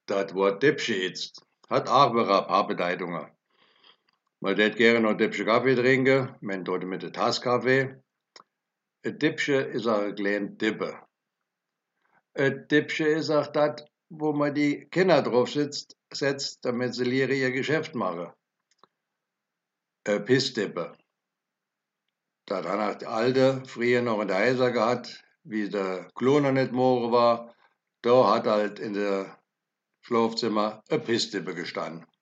Das Wort Dippsche jetzt hat auch wieder ein paar Bedeutungen. Man tät gerne noch Dippsche Kaffee trinken, man tut mit der Tasse Kaffee. Ein Dippsche ist auch ein kleines Dippe. Ein Dippsche ist auch das, wo man die Kinder drauf setzt, damit sie lernen, ihr Geschäft machen. Ein Pissdippe. Das haben die Alte früher noch in der Häuser gehabt, wie der Klo noch nicht morgen war. Da hat halt in der Schlafzimmer ein Pissdippe gestanden.